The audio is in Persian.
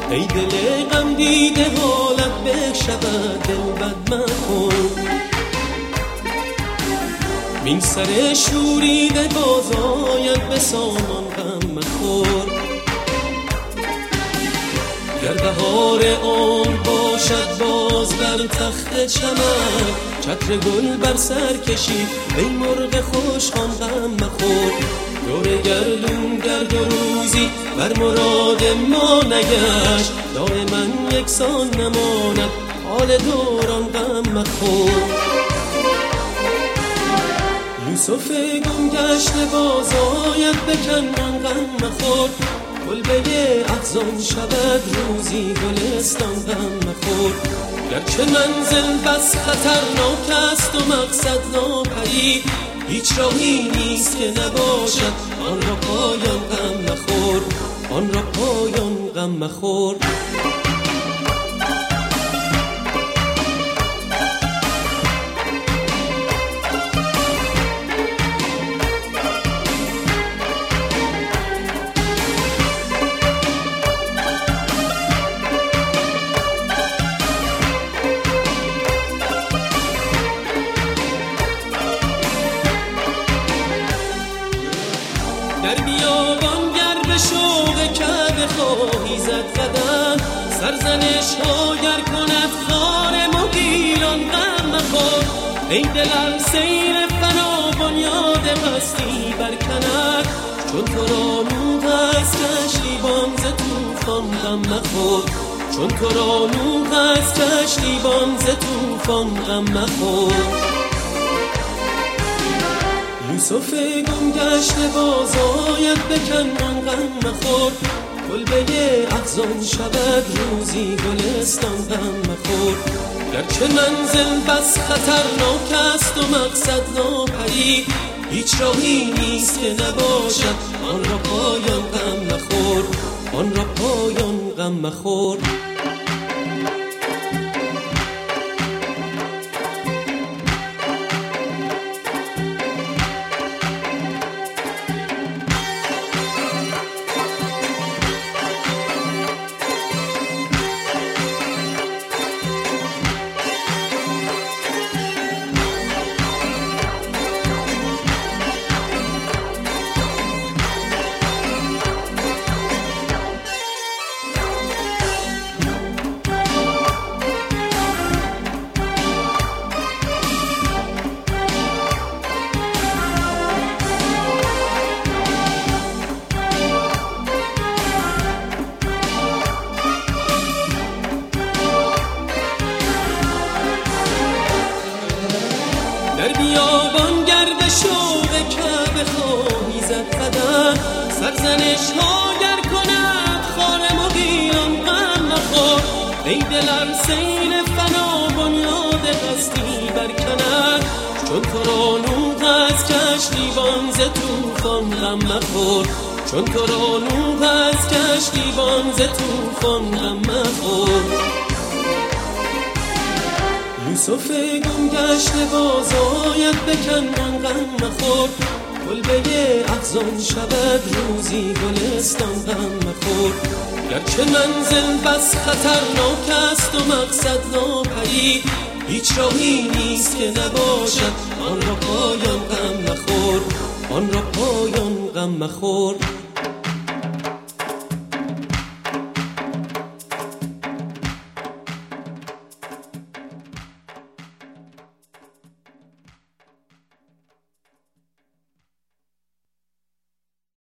ای دل غم دیده حالت بشود دل بد مکن. این سر شوریده باز آید به سامان غم مخور. گر بهار عمر باشد باز بر تخت چمن، چتر گل بر سر کشی ای مرغ خوشخوان غم مخور. دور گردون گرد و روزی بر مراد ما نگشت، دائما یکسان نماند حال دوران غم مخور. یوسف گم گشته باز آید به کنعان غم مخور. کلبه احزان شود روزی گلستان غم مخور. گرچه منزل بس خطرناک است و مقصد ناپدید، هیچ راهی نیست که نباشد آن را پایان غم مخور. آن را پایان غم مخور. در بیابان گر به شوق کعبه خواهی زد قدم، سرزنش ها گر کند خار مغیلان غم مخور. ای دل سیر فنا بنیاد هستی برکند، چون تو را نوح از کشتیبان ز طوفان غم مخور. چون تو را نوح از کشتیبان ز طوفان غم مخور. یوسف گم گشته باز آید به کنعان غم مخور. کلبه احزان شود روزی گلستان غم مخور. گرچه منزل بس خطرناک است و مقصد ناپدید، هیچ راهی نیست که نباشد آن را پایان غم مخور. آن را پایان غم مخور. در بیابان گر به شوق کعبه خواهی زد قدم، سرزنش ها گر کند خار مغیلان غم مخور. ای دل سیل فنا بنیاد هستی برکند، چون تو را نوح از کشتیبان ز طوفان غم مخور. چون تو را نوح از کشتیبان ز طوفان غم مخور. یوسف گم گشته باز آید به کنعان غم مخور. کلبه احزان شود روزی گلستان غم مخور. گرچه منزل بس خطرناک است و مقصد ناپدید، هیچ راهی نیست که نباشد آن را پایان غم مخور. آن را پایان غم مخور.